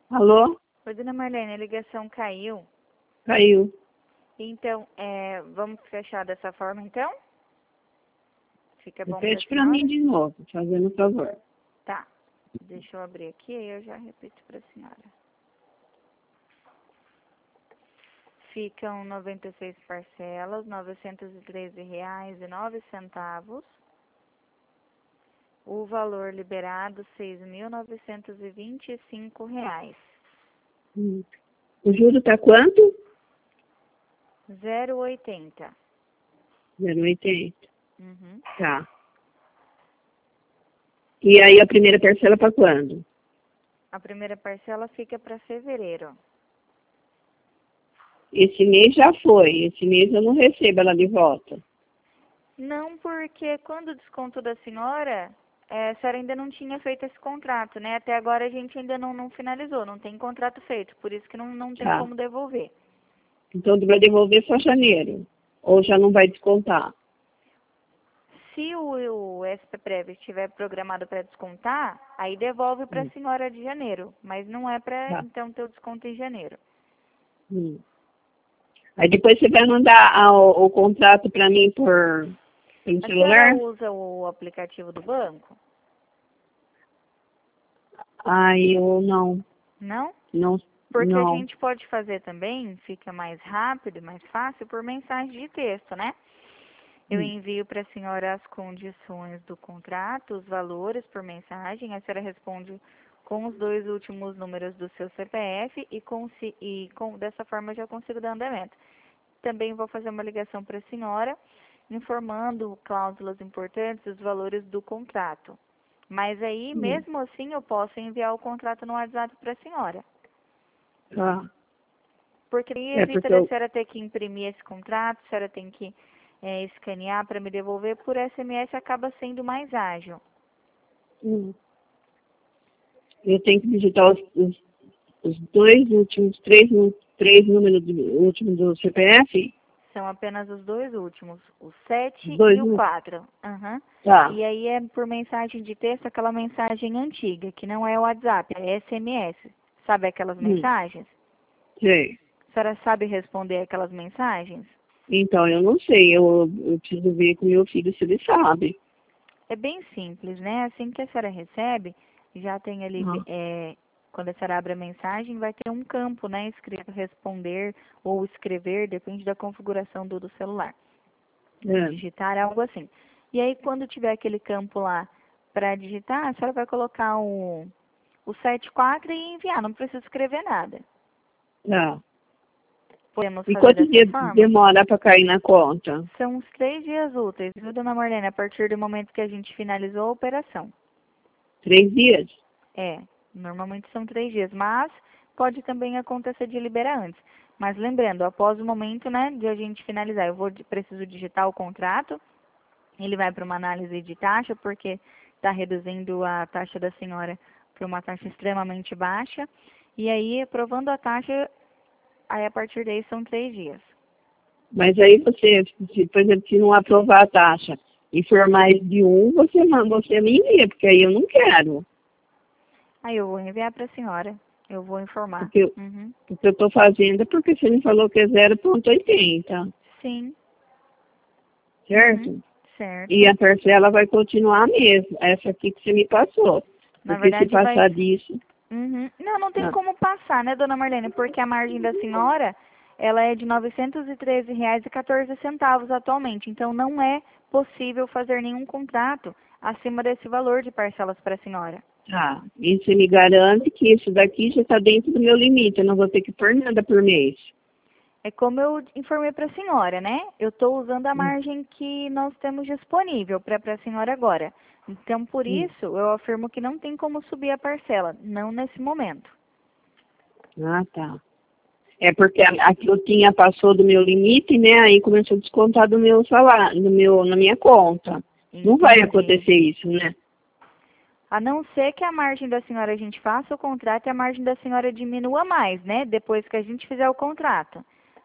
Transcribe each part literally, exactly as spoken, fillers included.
Alô? Oi, dona Marlene, a ligação caiu. Caiu. Então, é, vamos fechar dessa forma, então? Fica bom pra Repete pra senhora? mim de novo, fazendo um favor. Tá. Deixa eu abrir aqui e eu já repito pra senhora. Ficam noventa e seis parcelas, novecentos e treze reais e nove centavos. O valor liberado, seis mil novecentos e vinte e cinco reais. Hum. O juro tá quanto? zero vírgula oitenta. zero vírgula oitenta. Uhum. Tá. E aí a primeira parcela pra quando? A primeira parcela fica para fevereiro. Esse mês já foi. Esse mês eu não recebo ela de volta. Não, porque quando o desconto da senhora, é, a senhora ainda não tinha feito esse contrato, né? Até agora a gente ainda não, não finalizou, não tem contrato feito, por isso que não, não tem Tá. como devolver. Então tu vai devolver só janeiro. Ou já não vai descontar? Se o, o S P Prev estiver programado para descontar, aí devolve para a Hum. senhora de janeiro, mas não é para, Tá. então, ter o desconto em janeiro. Hum. Aí depois você vai mandar a- o, o contrato pra mim por pelo A celular? senhora usa o aplicativo do banco? Aí eu não. Não? Não. Porque a Não. gente pode fazer também, fica mais rápido, mais fácil, por mensagem de texto, né? Eu Hum. envio para a senhora as condições do contrato, os valores por mensagem, a senhora responde com os dois últimos números do seu C P F e, com, e com, dessa forma eu já consigo dar andamento. Também vou fazer uma ligação para a senhora, informando cláusulas importantes, os valores do contrato. Mas aí, Hum. mesmo assim, eu posso enviar o contrato no WhatsApp para a senhora. Tá. Porque aí É evita porque da eu. senhora ter que imprimir esse contrato, a senhora tem que é, escanear para me devolver, por S M S acaba sendo mais ágil. Hum. Eu tenho que digitar os, os, os dois últimos, três, nu- três números do último do C P F? São apenas os dois últimos, o Os sete dois e o números? quatro. Uhum. Tá. E aí é por mensagem de texto, aquela mensagem antiga, que não é o WhatsApp, é S M S. Sabe aquelas Hum. mensagens? Sei. A senhora sabe responder aquelas mensagens? Então, eu não sei. Eu, eu preciso ver com meu filho se ele sabe. É bem simples, né? Assim que a senhora recebe, já tem ali, Ah. é, quando a senhora abre a mensagem, vai ter um campo, né? Escrito responder ou escrever, depende da configuração do, do celular. É. Digitar, algo assim. E aí, quando tiver aquele campo lá para digitar, a senhora vai colocar o, o sete quatro e enviar, não precisa escrever nada. Tá. Podemos E fazer quantos dessa dias forma? demora para cair na conta? São uns três dias úteis, viu, dona Marlene? A partir do momento que a gente finalizou a operação. Três dias? É, normalmente são três dias, mas pode também acontecer de liberar antes. Mas lembrando, após o momento, né, de a gente finalizar, eu vou preciso digitar o contrato, ele vai para uma análise de taxa, porque está reduzindo a taxa da senhora para uma taxa extremamente baixa, e aí, aprovando a taxa, aí a partir daí são três dias. Mas aí você, se, por exemplo, se não aprovar a taxa e for mais de um, você, manda- você me envia, porque aí eu não quero. Aí eu vou enviar para a senhora, eu vou informar. Porque, Uhum. porque eu estou fazendo é porque você me falou que é zero vírgula oitenta, Sim. certo? Uhum. Certo. E a parcela vai continuar mesmo, essa aqui que você me passou. Na Porque se verdade, vai. passar disso... Uhum. Não, não tem Ah, como passar, né, dona Marlene? Porque a margem da senhora, ela é de novecentos e treze reais e quatorze centavos atualmente. Então, não é possível fazer nenhum contrato acima desse valor de parcelas para a senhora. tá. E você me garante que isso daqui já está dentro do meu limite, eu não vou ter que pôr nada por mês. É como eu informei para a senhora, né? Eu estou usando a Hum, margem que nós temos disponível para a senhora agora. Então, por hum. isso, eu afirmo que não tem como subir a parcela, não nesse momento. Ah, tá. É porque a- aquilo tinha passou do meu limite, né? Aí começou a descontar do meu salário, do meu, na minha conta. Não vai Entendi. acontecer isso, né? A não ser que a margem da senhora a gente faça o contrato e a margem da senhora diminua mais, né? Depois que a gente fizer o contrato.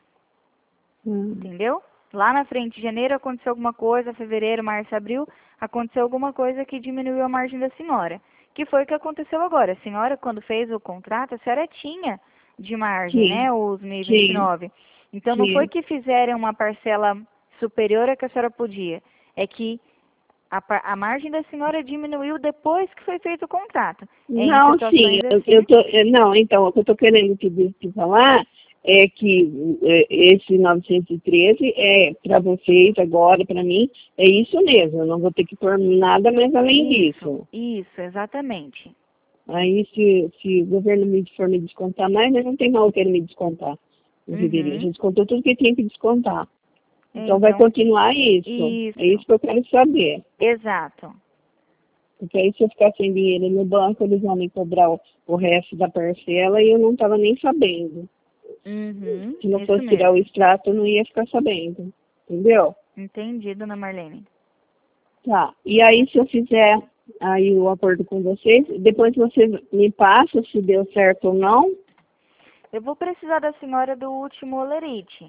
Hum. Entendeu? Lá na frente, janeiro aconteceu alguma coisa, fevereiro, março, abril, aconteceu alguma coisa que diminuiu a margem da senhora. que foi o que aconteceu agora. A senhora, quando fez o contrato, a senhora tinha de margem, Sim. né, os mil e vinte e nove. Então, não Sim. foi que fizeram uma parcela superior a que a senhora podia. É que a, par- a margem da senhora diminuiu depois que foi feito o contrato. É em Não, sim, situações eu, assim. eu tô, eu- não, então, o que eu estou querendo te, te falar é que é, esse novecentos e treze é para vocês agora, para mim, é isso mesmo, eu não vou ter que pôr nada mais além disso. Isso, isso, exatamente. Aí, se, se o governo me for me descontar mais, eu não tem mal querer me descontar. Eu deveria. Uhum. Já descontou tudo que tinha que descontar. Então, vai Então, continuar isso. É isso, isso que eu quero saber. exato. Porque aí, se eu ficar sem dinheiro no banco, eles vão me cobrar o, o resto da parcela e eu não estava nem sabendo. Uhum, Se não isso fosse tirar o mesmo. extrato, eu não ia ficar sabendo. Entendeu? Entendi, dona Marlene. Tá. E aí, se eu fizer aí o acordo com vocês, depois você me passa se deu certo ou não. Eu vou precisar da senhora do último olerite.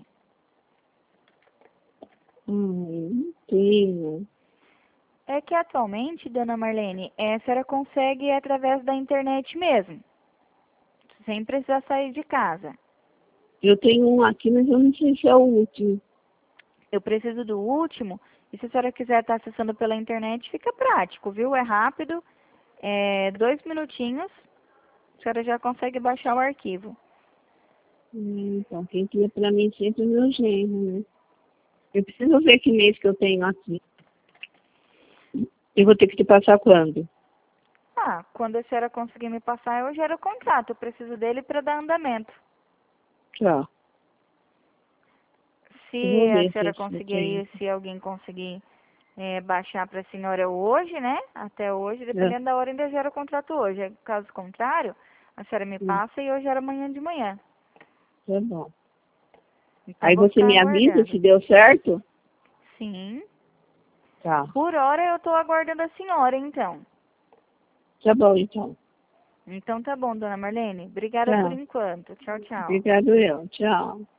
Hum, sim. É que atualmente, dona Marlene, é, a senhora consegue através da internet mesmo, sem precisar sair de casa. Eu tenho um aqui, mas eu não sei se é o último. Eu preciso do último, e se a senhora quiser estar acessando pela internet, fica prático, viu? É rápido, é dois minutinhos, a senhora já consegue baixar o arquivo. Hum, Então, quem cria pra mim sempre é o meu genro, né? Eu preciso ver que mês que eu tenho aqui. Eu vou ter que te passar quando? Ah, quando a senhora conseguir me passar, eu gero o contrato. Eu preciso dele para dar andamento. Tchau. Eu Se vou a ver se senhora eu conseguir tenho. aí, se alguém conseguir é, baixar para a senhora hoje, né? Até hoje, É, dependendo da hora, ainda gera o contrato hoje. Caso contrário, a senhora me hum, passa e eu gero amanhã de manhã. tá bom. Então, Aí vou você ficar me avisa se aguardando. deu certo? Sim. Tá. Por hora, eu estou aguardando a senhora, então. Tá bom, então. Então, tá bom, dona Marlene. Obrigada por Tá. enquanto. Tchau, tchau. Obrigado eu. Tchau.